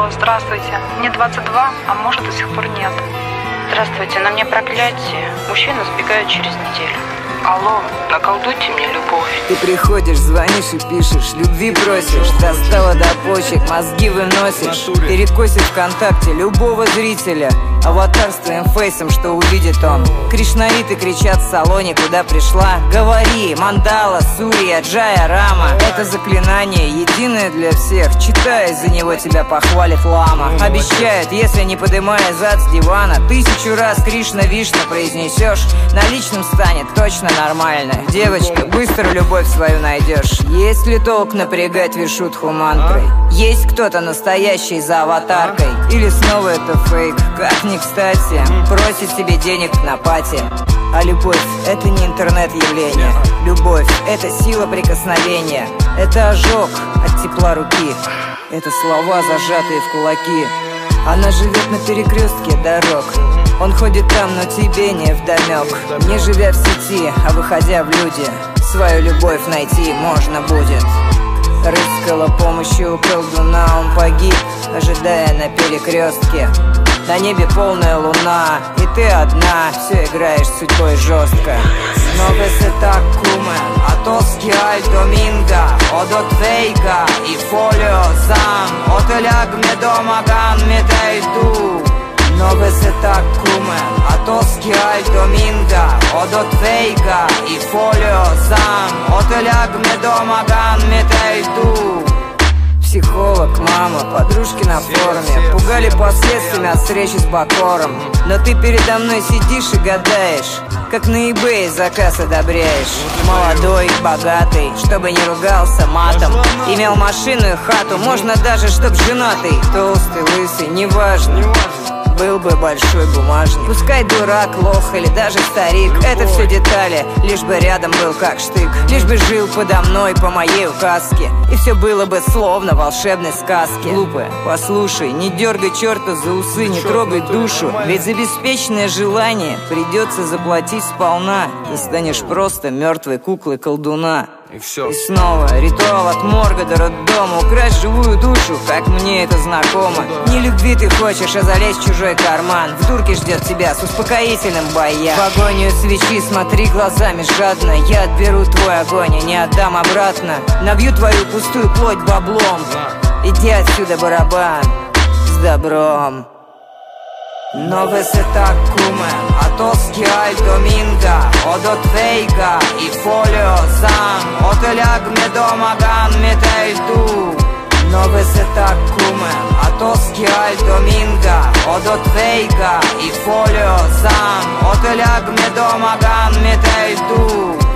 Алло, здравствуйте. Мне 22, а может до сих пор нет. Здравствуйте, на мне проклятие. Мужчины сбегают через неделю. Алло, наколдуйте мне любовь. Ты приходишь, звонишь и пишешь, любви просишь. Достала до почек, мозги выносишь. Перекосит ВКонтакте любого зрителя. Аватар с твоим фейсом, что увидит он. Кришнаиты кричат в салоне, куда пришла. Говори, мандала, сурья, джая, рама. Это заклинание единое для всех. Читай, за него тебя похвалит лама. Обещают, если не подымая зад с дивана, 1000 раз Кришна Вишна произнесешь, наличным станет точно нормально. Девочка, быстро любовь свою найдешь. Есть ли толк напрягать вишудху мантрой? Есть кто-то настоящий за аватаркой? Или снова это фейк? Как ни кстати, просит себе денег на пати. А любовь — это не интернет-явление. Любовь — это сила прикосновения. Это ожог от тепла руки. Это слова, зажатые в кулаки. Она живет на перекрестке дорог. Он ходит там, но тебе не вдомек. Не живя в сети, а выходя в люди, свою любовь найти можно будет. Рыскала помощи у колдуна, он погиб, ожидая на перекрестке. На небе полная луна, и ты одна, все играешь судьбой жестко. Но весе так кумен, а тоски аль доминго, одот вейга и фолио сам, отеляг мне дома ган метейду. Но весе так кумен, а тоски аль доминго, одот вейга и фолио сам, отеляг мне дома ган метейду. Психолог, мама, подружки на форуме пугали последствиями от встречи с Бакором. Но ты передо мной сидишь и гадаешь, как на eBay заказ одобряешь. Молодой, богатый, чтобы не ругался матом, имел машину и хату, можно даже чтоб женатый. Толстый, лысый, неважно, был бы большой бумажник. Пускай дурак, лох или даже старик, это все детали, лишь бы рядом был как штык. Лишь бы жил подо мной по моей указке, и все было бы словно в волшебной сказке. Глупая, послушай, не дергай черта за усы, не трогай душу, ведь за беспечное желание придется заплатить сполна. Ты станешь просто мертвой куклой колдуна. И все. И снова ритуал от морга до роддома, украсть живую душу, как мне это знакомо. Не любви ты хочешь, а залезть в чужой карман. В дурке ждет тебя с успокоительным баян. В агонию свечи смотри глазами жадно. Я отберу твой огонь и не отдам обратно. Набью твою пустую плоть баблом. Иди отсюда, барабан, с добром. Но весе так кумен, а тоски аль доминго, одот вейга и фолио сам, отеляг мне дома ган метейду. Но весе так кумен, а тоски аль доминго, одот вейга и фолио сам, отеляг мне дома ган метейду.